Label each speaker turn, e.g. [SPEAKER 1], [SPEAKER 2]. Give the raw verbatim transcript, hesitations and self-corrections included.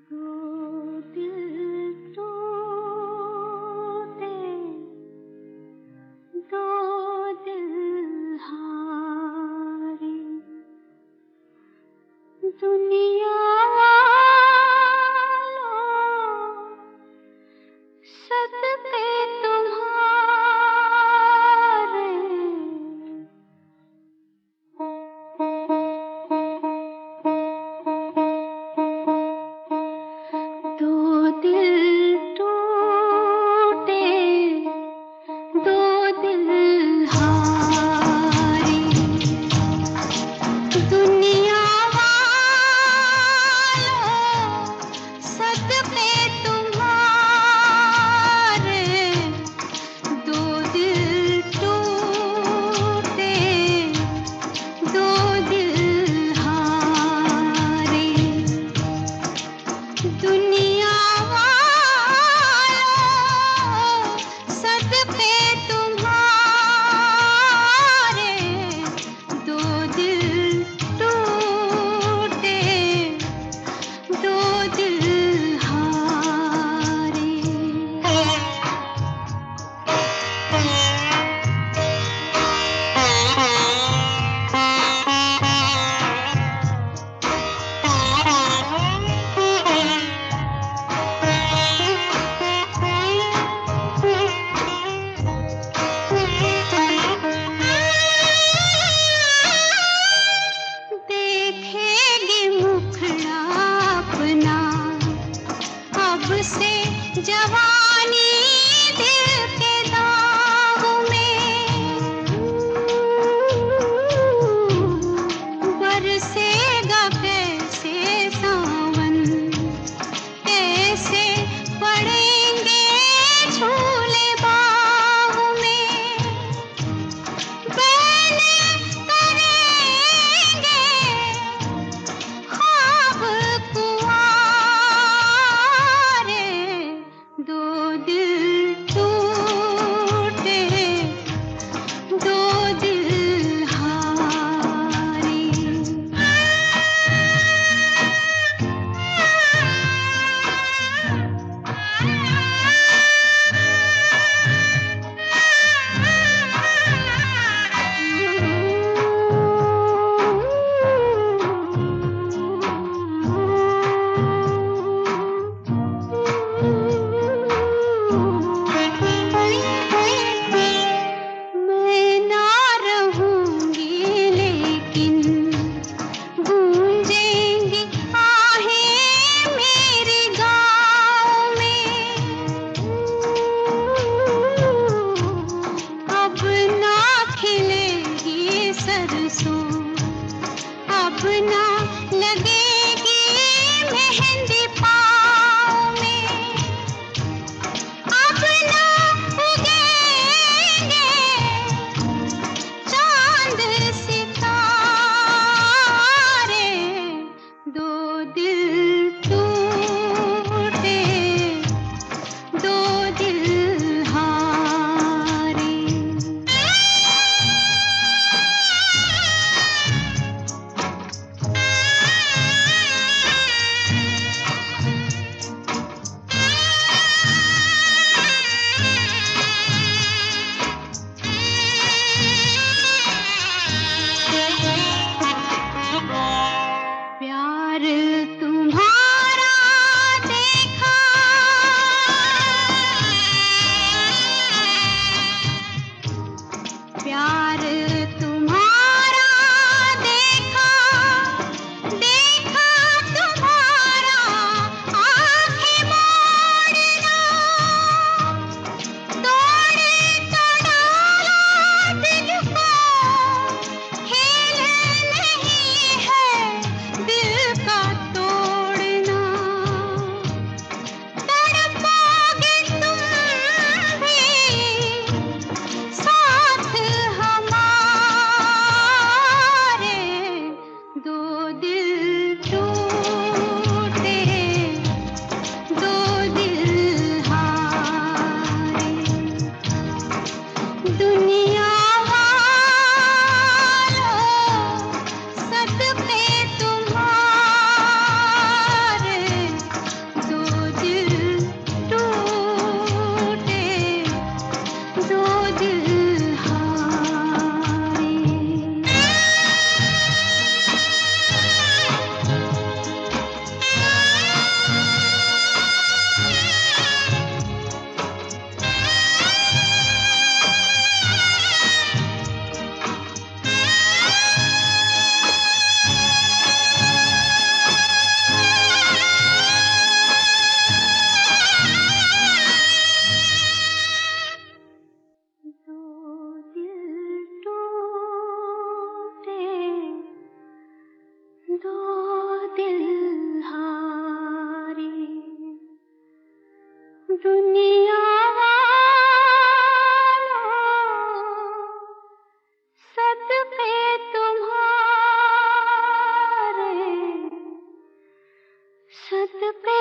[SPEAKER 1] दो दिल टूटे, दो दिल हारे, दुनिया वालों सदके तुम्हारे, दो दिल टूटे, दो दिल हारे, दुनिया वालों सदके तुम्हारे, दो दिल टूटे, दो दिल हारे, दुनिया वालों सदके तुम्हारे, दो दिल टूटे, दो दिल हारे। देखेगी मुखड़ा अपना अब से जवानी दिल के दाग में, बरसेगा कैसे सावन, कैसे पड़ेंगे झूले बाग में, बहने करेंगे ख्वाब कुंवारे, दो दिल टूटे, दो दिल हारे। मैं ना रहूंगी लेकिन गूंजेंगी आहें मेरे गाँव में, अब ना खिलेगी सरसों, अब ना लगेगी मेहंदी पाँव में, अब ना उगेंगे चांद सितारे, दो दिल टूटे, दो दिल हारे। प्यार तुम्हारा देखा, प्यार तुम्हारा देखा, देखा तुम्हारा आँखें मोड़ना, तोड़ तो डाला दिल को, खेल नहीं है दिल का तोड़ना। सद पे